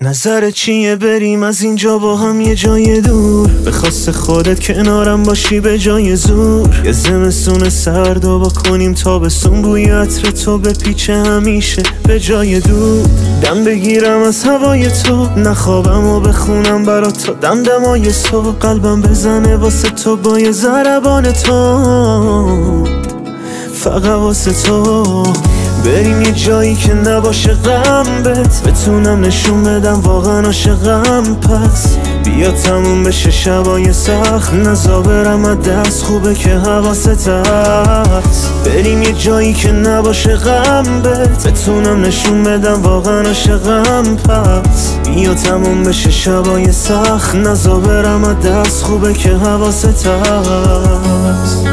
نظر چیه بریم از اینجا با هم یه جای دور؟ به خواست خودت کنارم باشی به جای زور. یه زمستون سرد و با کنیم تابستون، بوی عطر تو به پیچ همیشه به جای دود. دم بگیرم از هوای تو، نخوابم و بخونم برات تو دمدمای صبح. قلبم بزنه واسه تو با یه ضربان تو، فقط واسه تو. بریم یه جایی که نباشه غم بهت، بتونم نشون بدم واقعا عاشقم. پس بیا تموم بشه شبای سخت، نزا برم از دست، خوبه که حواست هست. بریم یه جایی که نباشه غم بهت، بتونم نشون بدم واقعا عاشقم. پس بیا تموم بشه شبای سخت، نزا برم از دست، خوبه که حواست هست.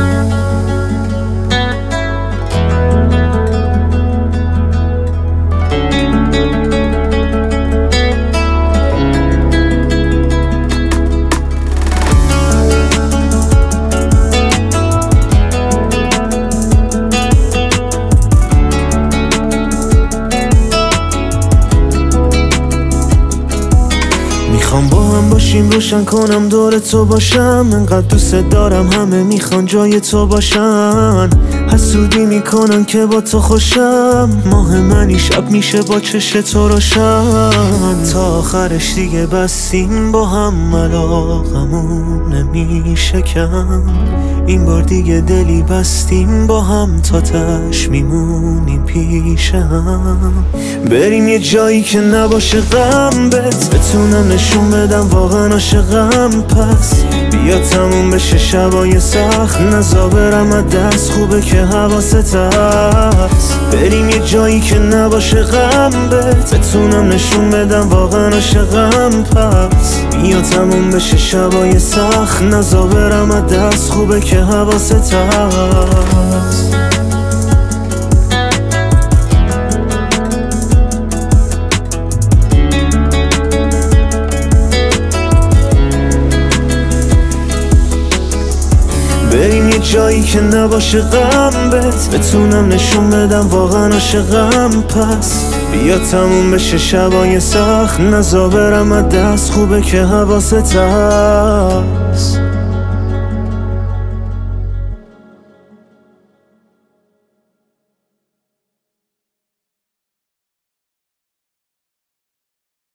میخوام با هم باشیم، روشن کنم دور تو باشم. انقدر دوست دارم همه میخوان جای تو باشن. حسودی میکنن که با تو خوشم، ماه منی شب میشه با چش تو روشن. تا آخرش دیگه بستیم با هم، علاقمون نمیشه کم. این بار دیگه دلی بستیم با هم، تا تش میمونیم پیش هم. بریم یه جایی که نباشه غم بهت، بتونم نشون بدم واقعا عاشقم. پس بیا تموم بشه شبای سخت، نزا برم از دست، خوبه که حواست هست. بریم یه جایی که نباشه غم بهت، بتونم نشون بدم واقعا عاشقم. پس بیا تموم بشه شبای سخت، نزا برم از دست، خوبه که حواست هست. بریم یه جایی که نباشه غم بهت، بتونم نشون بدم واقعا عاشقم. پس بیا تموم بشه شبای سخت، نزا برم از دست، خوبه که حواست هست.